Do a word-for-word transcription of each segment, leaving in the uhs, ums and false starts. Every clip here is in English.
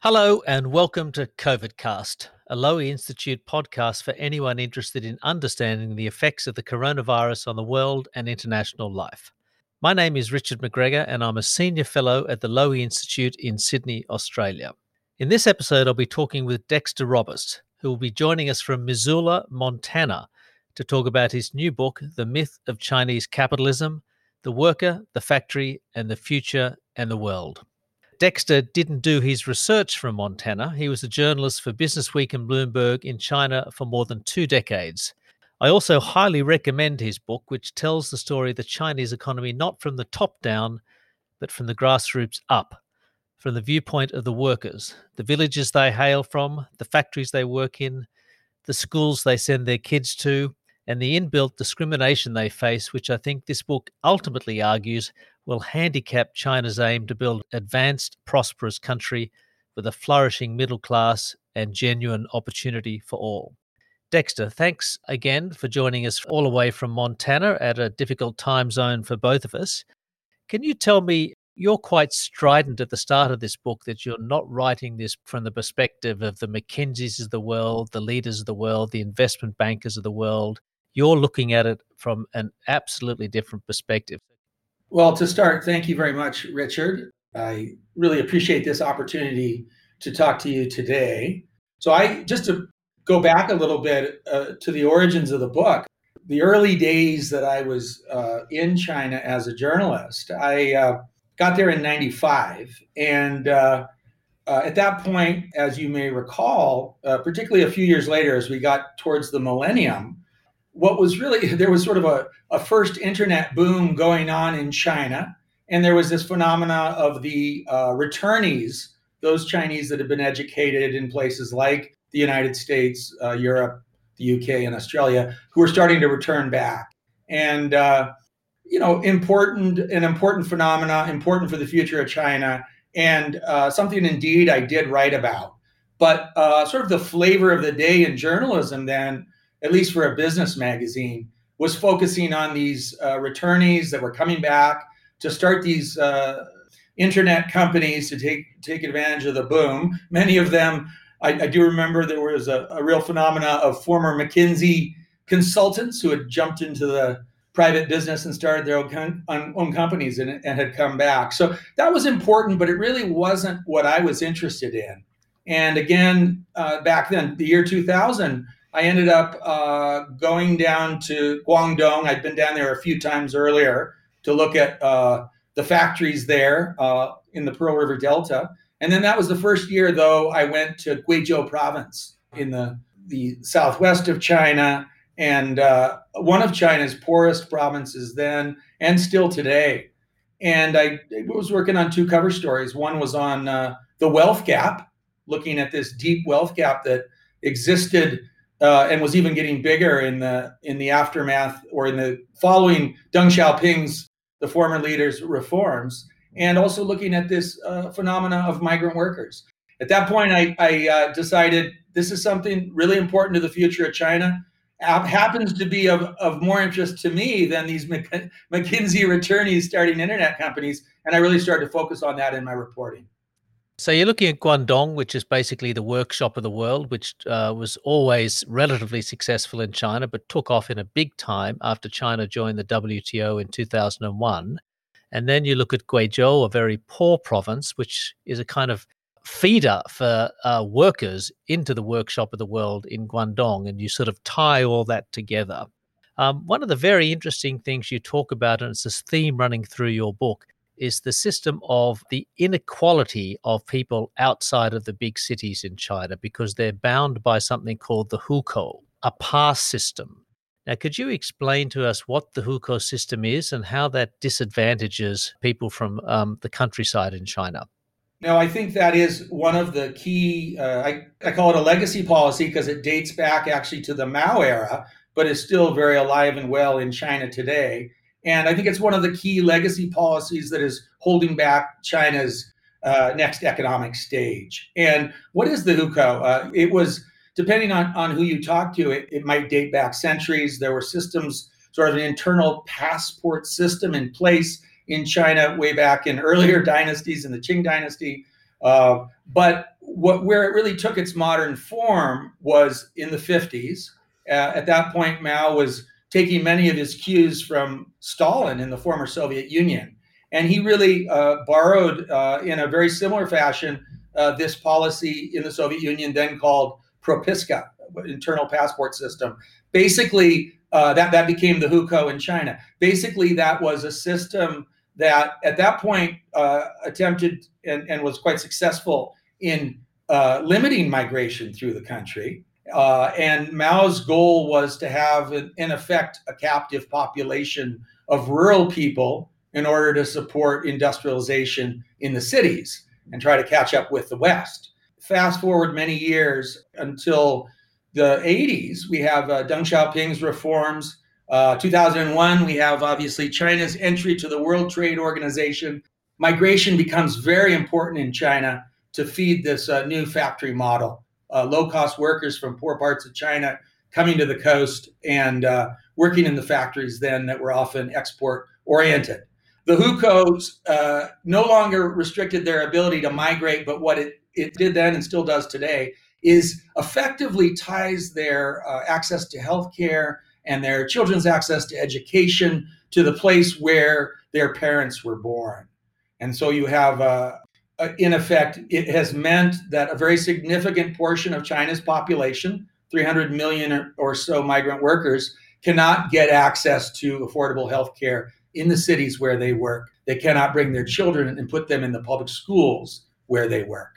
Hello and welcome to COVIDcast, a Lowy Institute podcast for anyone interested in understanding the effects of the coronavirus on the world and international life. My name is Richard McGregor and I'm a Senior Fellow at the Lowy Institute in Sydney, Australia. In this episode, I'll be talking with Dexter Roberts, who will be joining us from Missoula, Montana, to talk about his new book, The Myth of Chinese Capitalism, The Worker, the Factory, and the Future and the World. Dexter didn't do his research from Montana. He was a journalist for Businessweek and Bloomberg in China for more than two decades. I also highly recommend his book, which tells the story of the Chinese economy not from the top down, but from the grassroots up, from the viewpoint of the workers, the villages they hail from, the factories they work in, the schools they send their kids to, and the inbuilt discrimination they face, which I think this book ultimately argues will handicap China's aim to build an advanced, prosperous country with a flourishing middle class and genuine opportunity for all. Dexter, thanks again for joining us all the way from Montana at a difficult time zone for both of us. Can you tell me, you're quite strident at the start of this book that you're not writing this from the perspective of the McKinseys of the world, the leaders of the world, the investment bankers of the world. You're looking at it from an absolutely different perspective. Well, to start, thank you very much, Richard. I really appreciate this opportunity to talk to you today. So I, just to go back a little bit uh, to the origins of the book, the early days that I was uh, in China as a journalist, I uh, got there in ninety-five. And uh, uh, at that point, as you may recall, uh, particularly a few years later, as we got towards the millennium, what was really, there was sort of a, a first internet boom going on in China. And there was this phenomena of the uh, returnees, those Chinese that had been educated in places like the United States, uh, Europe, the U K, and Australia, who were starting to return back. And, uh, you know, important, an important phenomena, important for the future of China, and uh, something indeed I did write about. But uh, sort of the flavor of the day in journalism then, at least for a business magazine, was focusing on these uh, returnees that were coming back to start these uh, internet companies to take take advantage of the boom. Many of them, I, I do remember there was a, a real phenomena of former McKinsey consultants who had jumped into the private business and started their own, own companies and, and had come back. So that was important, but it really wasn't what I was interested in. And again, uh, back then, the year two thousand, I ended up uh, going down to Guangdong. I'd been down there a few times earlier to look at uh, the factories there uh, in the Pearl River Delta. And then that was the first year, though, I went to Guizhou province in the, the southwest of China, and uh, one of China's poorest provinces then and still today. And I was working on two cover stories. One was on uh, the wealth gap, looking at this deep wealth gap that existed Uh, and was even getting bigger in the in the aftermath or in the following Deng Xiaoping's, the former leader's reforms, and also looking at this uh, phenomena of migrant workers. At that point, I, I uh, decided this is something really important to the future of China. App happens to be of, of more interest to me than these Mc, McKinsey returnees starting internet companies, and I really started to focus on that in my reporting. So you're looking at Guangdong, which is basically the workshop of the world, which uh, was always relatively successful in China, but took off in a big time after China joined the W T O in two thousand one. And then you look at Guizhou, a very poor province, which is a kind of feeder for uh, workers into the workshop of the world in Guangdong, and you sort of tie all that together. Um, one of the very interesting things you talk about, and it's this theme running through your book, is the system of the inequality of people outside of the big cities in China, because they're bound by something called the hukou, a pass system. Now, could you explain to us what the hukou system is and how that disadvantages people from um, the countryside in China? No, I think that is one of the key, uh, I, I call it a legacy policy because it dates back actually to the Mao era, but is still very alive and well in China today. And I think it's one of the key legacy policies that is holding back China's uh, next economic stage. And what is the hukou? Uh, it was, depending on, on who you talk to, it, it might date back centuries. There were systems, sort of an internal passport system in place in China way back in earlier dynasties, in the Qing dynasty, Uh, but what where it really took its modern form was in the fifties. Uh, at that point, Mao was taking many of his cues from Stalin in the former Soviet Union. And he really uh, borrowed uh, in a very similar fashion uh, this policy in the Soviet Union, then called Propiska, internal passport system. Basically, uh, that, that became the hukou in China. Basically, that was a system that at that point uh, attempted and, and was quite successful in uh, limiting migration through the country. Uh, and Mao's goal was to have, in effect, a captive population of rural people in order to support industrialization in the cities and try to catch up with the West. Fast forward many years until the eighties, we have uh, Deng Xiaoping's reforms. Uh, two thousand one, we have obviously China's entry to the World Trade Organization. Migration becomes very important in China to feed this uh, new factory model. Uh, low-cost workers from poor parts of China coming to the coast and uh, working in the factories then that were often export-oriented. The hukou uh, no longer restricted their ability to migrate, but what it, it did then and still does today is effectively ties their uh, access to healthcare and their children's access to education to the place where their parents were born. And so you have uh, Uh, in effect, it has meant that a very significant portion of China's population, three hundred million or, or so migrant workers, cannot get access to affordable health care in the cities where they work. They cannot bring their children and put them in the public schools where they work.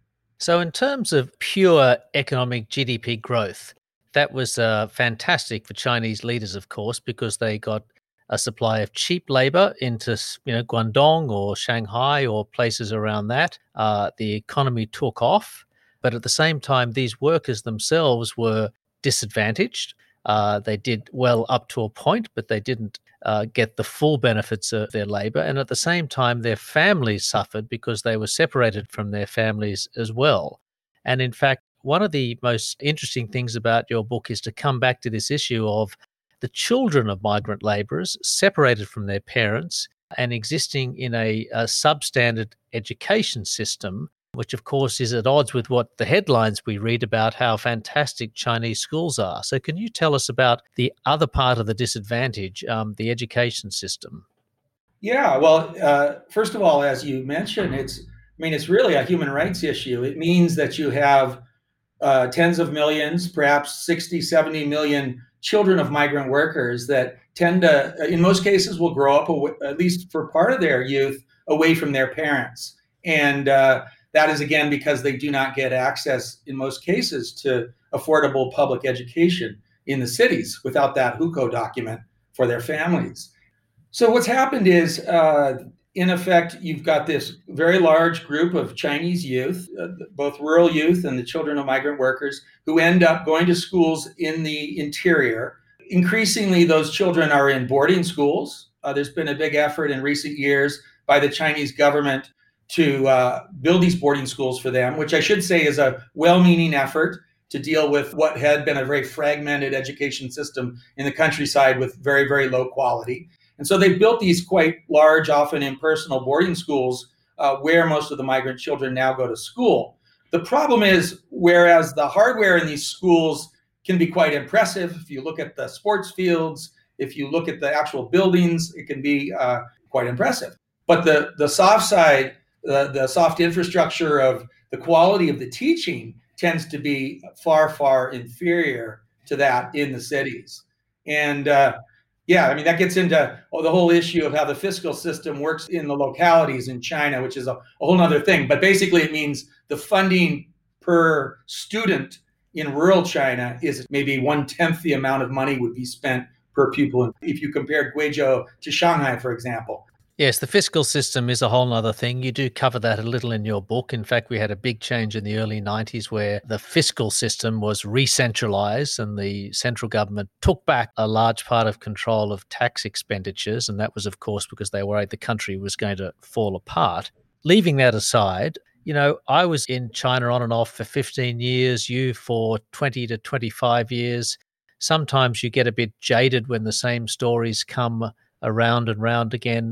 So in terms of pure economic G D P growth, that was uh, fantastic for Chinese leaders, of course, because they got a supply of cheap labor into, you know, Guangdong or Shanghai or places around that. Uh, the economy took off, but at the same time, these workers themselves were disadvantaged. Uh, they did well up to a point, but they didn't uh, get the full benefits of their labor. And at the same time, their families suffered because they were separated from their families as well. And in fact, one of the most interesting things about your book is to come back to this issue of the children of migrant labourers separated from their parents and existing in a, a substandard education system, which of course is at odds with what the headlines we read about how fantastic Chinese schools are. So can you tell us about the other part of the disadvantage, um, the education system? Yeah, well, uh, first of all, as you mentioned, it's, I mean, it's really a human rights issue. It means that you have uh, tens of millions, perhaps sixty, seventy million children of migrant workers that tend to, in most cases, will grow up, at least for part of their youth, away from their parents. And uh, that is, again, because they do not get access, in most cases, to affordable public education in the cities without that hukou document for their families. So what's happened is, uh, in effect, you've got this very large group of Chinese youth, uh, both rural youth and the children of migrant workers, who end up going to schools in the interior. Increasingly, those children are in boarding schools. Uh, there's been a big effort in recent years by the Chinese government to uh, build these boarding schools for them, which I should say is a well-meaning effort to deal with what had been a very fragmented education system in the countryside with very, very low quality. And so they built these quite large, often impersonal boarding schools uh, where most of the migrant children now go to school. The problem is, whereas the hardware in these schools can be quite impressive, if you look at the sports fields, if you look at the actual buildings, it can be uh, quite impressive. But the, the soft side, the, the soft infrastructure of the quality of the teaching tends to be far, far inferior to that in the cities. And uh, Yeah, I mean, that gets into oh, the whole issue of how the fiscal system works in the localities in China, which is a, a whole other thing. But basically, it means the funding per student in rural China is maybe one-tenth the amount of money would be spent per pupil if you compared Guizhou to Shanghai, for example. Yes, the fiscal system is a whole other thing. You do cover that a little in your book. In fact, we had a big change in the early nineties where the fiscal system was re-centralized and the central government took back a large part of control of tax expenditures. And that was, of course, because they worried the country was going to fall apart. Leaving that aside, you know, I was in China on and off for fifteen years, you for twenty to twenty-five years. Sometimes you get a bit jaded when the same stories come around and round again.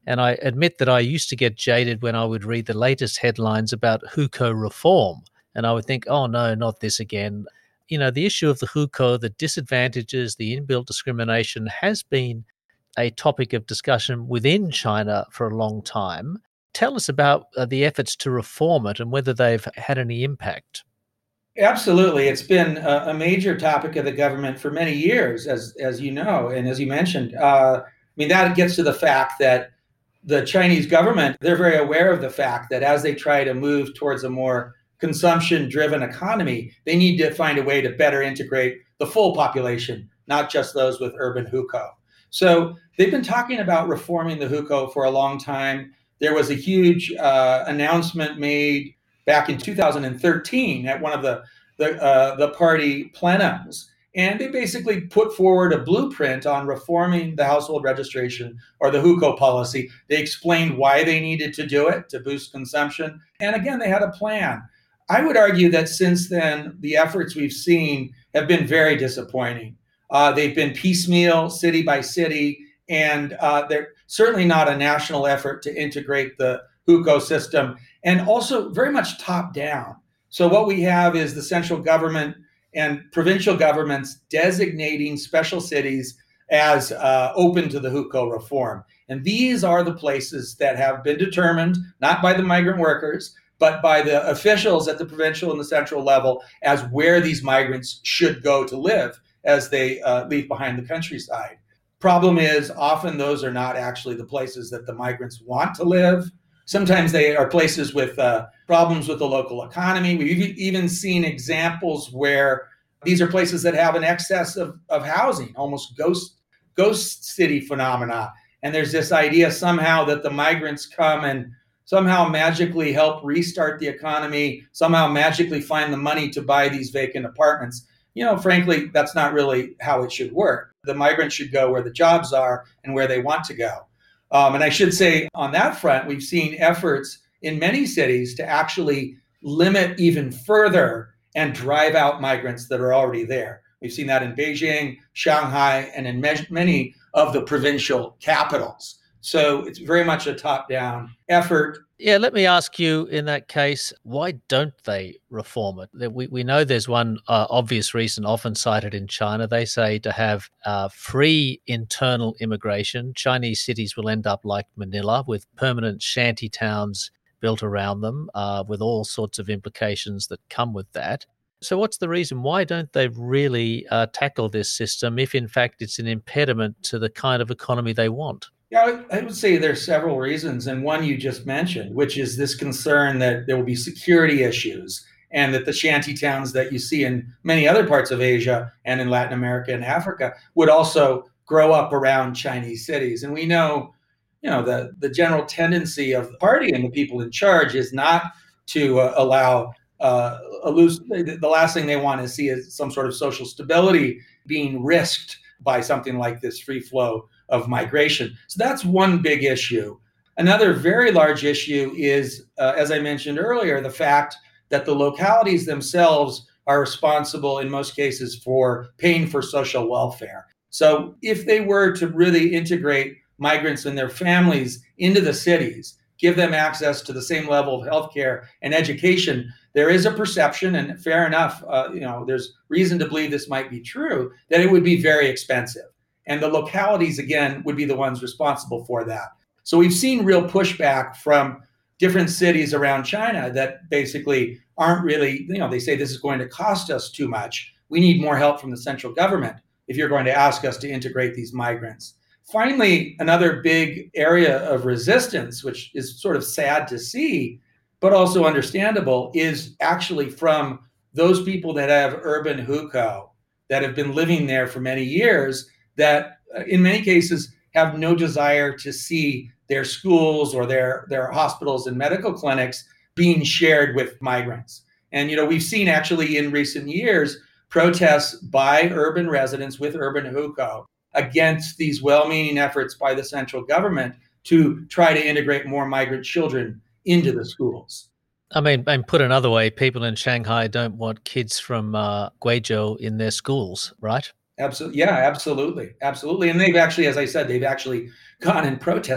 And I admit that I used to get jaded when I would read the latest headlines about hukou reform. And I would think, oh, no, not this again. You know, the issue of the hukou, the disadvantages, the inbuilt discrimination has been a topic of discussion within China for a long time. Tell us about uh, the efforts to reform it and whether they've had any impact. Absolutely. It's been a, a major topic of the government for many years, as, as you know, and as you mentioned. Uh, I mean, that gets to the fact that the Chinese government, they're very aware of the fact that as they try to move towards a more consumption-driven economy, they need to find a way to better integrate the full population, not just those with urban hukou. So they've been talking about reforming the hukou for a long time. There was a huge uh, announcement made back in two thousand thirteen at one of the the, uh, the party plenums. And they basically put forward a blueprint on reforming the household registration or the hukou policy. They explained why they needed to do it to boost consumption. And again, they had a plan. I would argue that since then, the efforts we've seen have been very disappointing. Uh, they've been piecemeal, city by city, and uh, they're certainly not a national effort to integrate the hukou system, and also very much top down. So what we have is the central government and provincial governments designating special cities as uh, open to the hukou reform. And these are the places that have been determined, not by the migrant workers, but by the officials at the provincial and the central level as where these migrants should go to live as they uh, leave behind the countryside. Problem is, often those are not actually the places that the migrants want to live. Sometimes they are places with uh, problems with the local economy. We've even seen examples where these are places that have an excess of, of housing, almost ghost, ghost city phenomena. And there's this idea somehow that the migrants come and somehow magically help restart the economy, somehow magically find the money to buy these vacant apartments. You know, frankly, that's not really how it should work. The migrants should go where the jobs are and where they want to go. Um, and I should say on that front, we've seen efforts in many cities to actually limit even further and drive out migrants that are already there. We've seen that in Beijing, Shanghai, and in me- many of the provincial capitals. So it's very much a top-down effort. Yeah, let me ask you in that case, why don't they reform it? We, we know there's one uh, obvious reason often cited in China. They say to have uh, free internal immigration, Chinese cities will end up like Manila with permanent shanty towns built around them uh, with all sorts of implications that come with that. So what's the reason? Why don't they really uh, tackle this system if in fact it's an impediment to the kind of economy they want? Yeah, I would say there's several reasons, and one you just mentioned, which is this concern that there will be security issues and that the shanty towns that you see in many other parts of Asia and in Latin America and Africa would also grow up around Chinese cities. And we know, you know, the, the general tendency of the party and the people in charge is not to uh, allow uh, a loose, the last thing they want to see is some sort of social stability being risked by something like this free flow of migration. So that's one big issue. Another very large issue is, uh, as I mentioned earlier, the fact that the localities themselves are responsible in most cases for paying for social welfare. So if they were to really integrate migrants and their families into the cities, give them access to the same level of healthcare and education, there is a perception, and fair enough, uh, you know, there's reason to believe this might be true, that it would be very expensive. And the localities, again, would be the ones responsible for that. So we've seen real pushback from different cities around China that basically aren't really, you know, they say this is going to cost us too much. We need more help from the central government if you're going to ask us to integrate these migrants. Finally, another big area of resistance, which is sort of sad to see, but also understandable, is actually from those people that have urban hukou, that have been living there for many years, that uh, in many cases have no desire to see their schools or their, their hospitals and medical clinics being shared with migrants. And, you know, we've seen actually in recent years protests by urban residents with urban hukou against these well-meaning efforts by the central government to try to integrate more migrant children into the schools. I mean, and put another way, people in Shanghai don't want kids from uh, Guizhou in their schools, right? Absolutely. Yeah, absolutely. Absolutely. And they've actually, as I said, they've actually gone and protested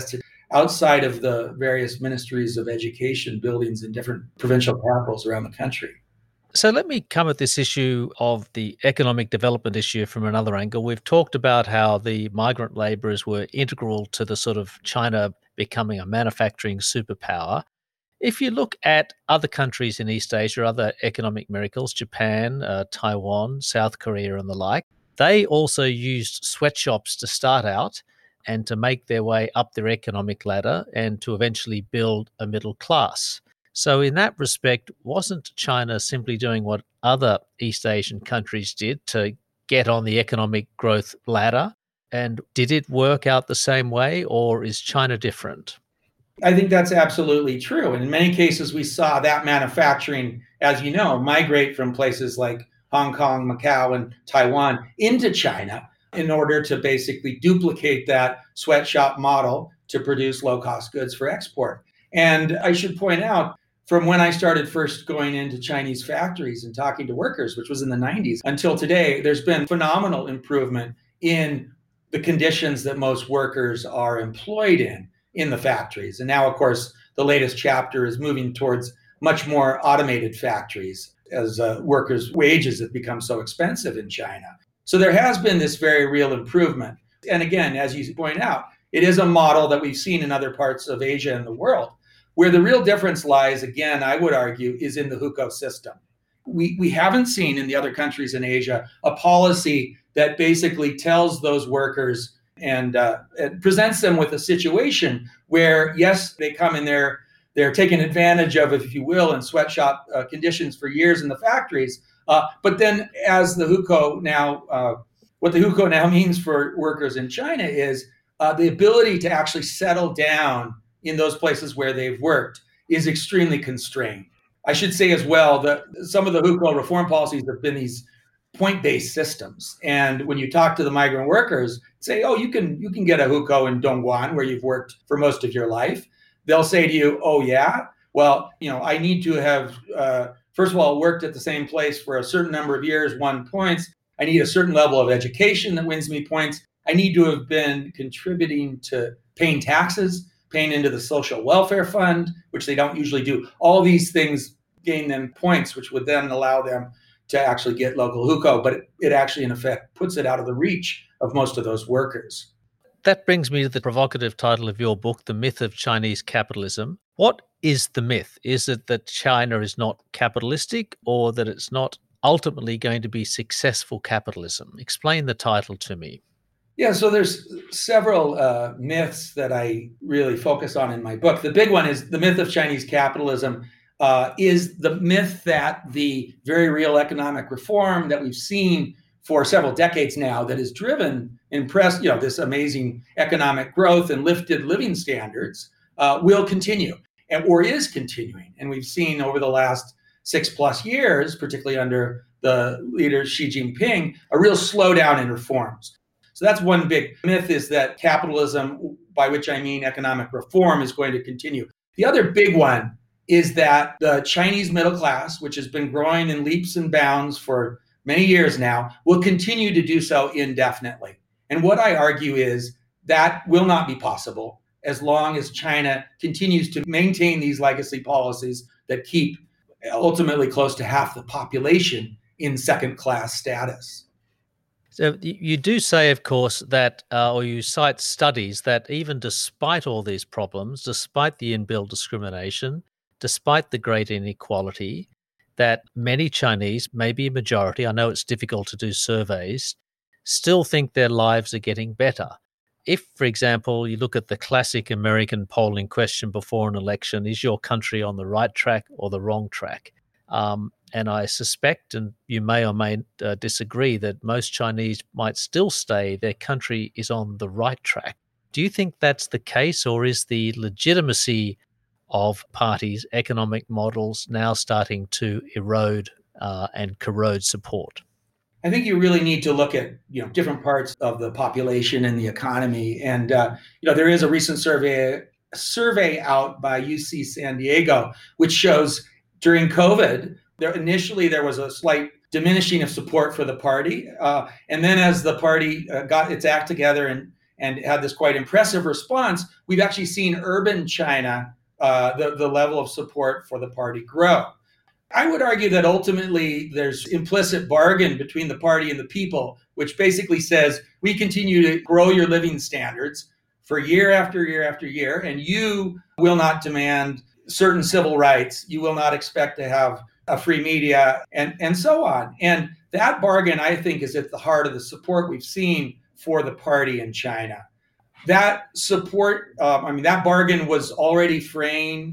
outside of the various ministries of education buildings in different provincial capitals around the country. So let me come at this issue of the economic development issue from another angle. We've talked about how the migrant labourers were integral to the sort of China becoming a manufacturing superpower. If you look at other countries in East Asia, other economic miracles, Japan, uh, Taiwan, South Korea and the like, they also used sweatshops to start out and to make their way up their economic ladder and to eventually build a middle class. So in that respect, wasn't China simply doing what other East Asian countries did to get on the economic growth ladder? And did it work out the same way, or is China different? I think that's absolutely true. In many cases, we saw that manufacturing, as you know, migrate from places like Hong Kong, Macau, and Taiwan into China in order to basically duplicate that sweatshop model to produce low-cost goods for export. And I should point out, from when I started first going into Chinese factories and talking to workers, which was in the nineties, until today, there's been phenomenal improvement in the conditions that most workers are employed in in the factories. And now, of course, the latest chapter is moving towards much more automated factories as uh, workers' wages have become so expensive in China. So there has been this very real improvement. And again, as you point out, it is a model that we've seen in other parts of Asia and the world. Where the real difference lies, again, I would argue, is in the hukou system. We, we haven't seen in the other countries in Asia a policy that basically tells those workers and, uh, and presents them with a situation where, yes, they come in there, they're taken advantage of, if you will, in sweatshop uh, conditions for years in the factories. Uh, but then as the hukou now, uh, what the hukou now means for workers in China is uh, the ability to actually settle down in those places where they've worked is extremely constrained. I should say as well that some of the hukou reform policies have been these point-based systems. And when you talk to the migrant workers, say, oh, you can you can get a hukou in Dongguan where you've worked for most of your life. They'll say to you, oh, yeah, well, you know, I need to have, uh, first of all, worked at the same place for a certain number of years, won points. I need a certain level of education that wins me points. I need to have been contributing to paying taxes, paying into the social welfare fund, which they don't usually do. All these things gain them points, which would then allow them to actually get local hukou. But it, it actually, in effect, puts it out of the reach of most of those workers. That brings me to the provocative title of your book, The Myth of Chinese Capitalism. What is the myth? Is it that China is not capitalistic, or that it's not ultimately going to be successful capitalism? Explain the title to me. Yeah, so there's several uh, myths that I really focus on in my book. The big one is the myth of Chinese capitalism uh, is the myth that the very real economic reform that we've seen for several decades now that has driven, impressed, you know, this amazing economic growth and lifted living standards uh, will continue and or is continuing. And we've seen over the last six plus years, particularly under the leader Xi Jinping, a real slowdown in reforms. So that's one big myth, is that capitalism, by which I mean economic reform, is going to continue. The other big one is that the Chinese middle class, which has been growing in leaps and bounds for many years now, will continue to do so indefinitely. And what I argue is that will not be possible as long as China continues to maintain these legacy policies that keep ultimately close to half the population in second-class status. So you do say, of course, that, uh, or you cite studies that even despite all these problems, despite the inbuilt discrimination, despite the great inequality, that many Chinese, maybe a majority, I know it's difficult to do surveys, still think their lives are getting better. If, for example, you look at the classic American polling question before an election, is your country on the right track or the wrong track? Um, and I suspect, and you may or may uh, disagree, that most Chinese might still say their country is on the right track. Do you think that's the case, or is the legitimacy of parties' economic models now starting to erode uh, and corrode support? I think you really need to look at, you know, different parts of the population and the economy. And, uh, you know, there is a recent survey, a survey out by U C San Diego, which shows during COVID, there initially there was a slight diminishing of support for the party. Uh, and then as the party uh, got its act together and, and had this quite impressive response, we've actually seen urban China, uh, the, the level of support for the party grow. I would argue that ultimately there's implicit bargain between the party and the people, which basically says we continue to grow your living standards for year after year after year, and you will not demand certain civil rights. You will not expect to have a free media, and, and so on. And that bargain, I think, is at the heart of the support we've seen for the party in China. That support, um, I mean, that bargain was already framed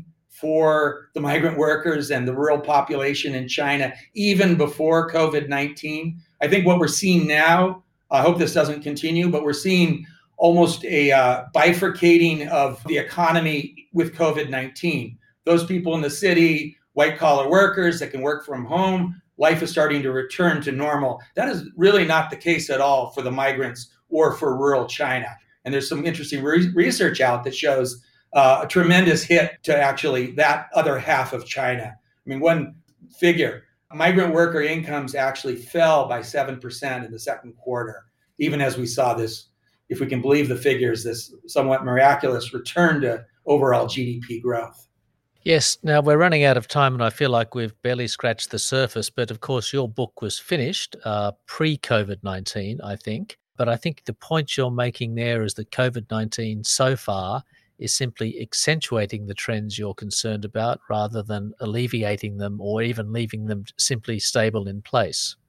for the migrant workers and the rural population in China, even before COVID nineteen. I think what we're seeing now, I hope this doesn't continue, but we're seeing almost a uh, bifurcating of the economy with COVID nineteen. Those people in the city, white collar workers that can work from home, life is starting to return to normal. That is really not the case at all for the migrants or for rural China. And there's some interesting re- research out that shows uh, a tremendous hit to actually that other half of China. I mean, one figure, migrant worker incomes actually fell by seven percent in the second quarter, even as we saw this, if we can believe the figures, this somewhat miraculous return to overall G D P growth. Yes, now we're running out of time and I feel like we've barely scratched the surface, but of course your book was finished uh, pre-COVID nineteen, I think. But I think the point you're making there is that COVID nineteen so far is simply accentuating the trends you're concerned about rather than alleviating them or even leaving them simply stable in place.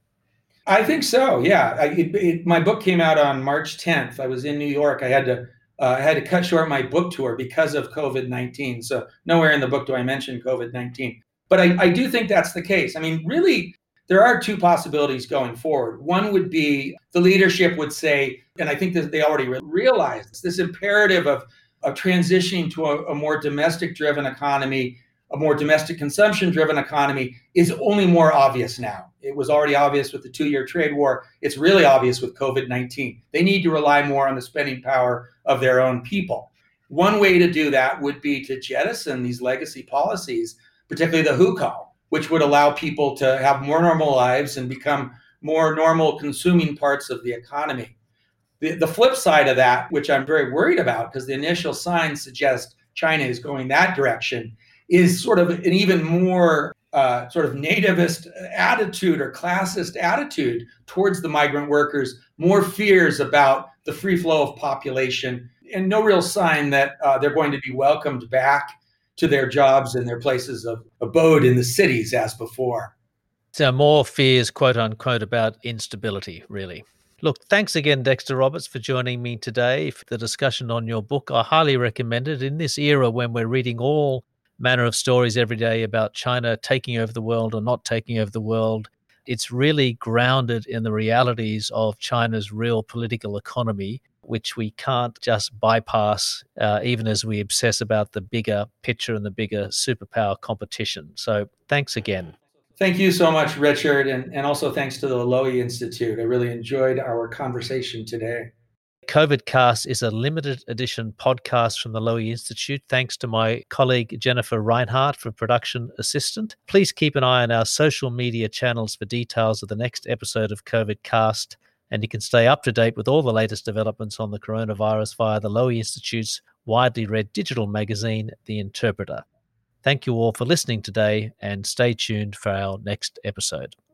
I think so, yeah. I, it, it, my book came out on March tenth. I was in New York. I had to uh, I had to cut short my book tour because of COVID nineteen. So nowhere in the book do I mention COVID nineteen. But I, I do think that's the case. I mean, really, there are two possibilities going forward. One would be the leadership would say, and I think that they already re- realize this, this imperative of, of transitioning to a, a more domestic-driven economy, a more domestic consumption-driven economy is only more obvious now. It was already obvious with the two-year trade war. It's really obvious with COVID nineteen. They need to rely more on the spending power of their own people. One way to do that would be to jettison these legacy policies, particularly the hukou, which would allow people to have more normal lives and become more normal consuming parts of the economy. The, the flip side of that, which I'm very worried about because the initial signs suggest China is going that direction, is sort of an even more uh, sort of nativist attitude or classist attitude towards the migrant workers, more fears about the free flow of population, and no real sign that uh, they're going to be welcomed back to their jobs and their places of abode in the cities as before. So more fears, quote unquote, about instability, really. Look, thanks again, Dexter Roberts, for joining me today for the discussion on your book. I highly recommend it in this era when we're reading all manner of stories every day about China taking over the world or not taking over the world. It's really grounded in the realities of China's real political economy, which we can't just bypass, uh, even as we obsess about the bigger picture and the bigger superpower competition. So thanks again. Thank you so much, Richard, and, and also thanks to the Lowy Institute. I really enjoyed our conversation today. COVIDcast is a limited edition podcast from the Lowy Institute. Thanks to my colleague Jennifer Reinhardt for production assistant. Please keep an eye on our social media channels for details of the next episode of COVIDcast, and you can stay up to date with all the latest developments on the coronavirus via the Lowy Institute's widely read digital magazine, The Interpreter. Thank you all for listening today, and stay tuned for our next episode.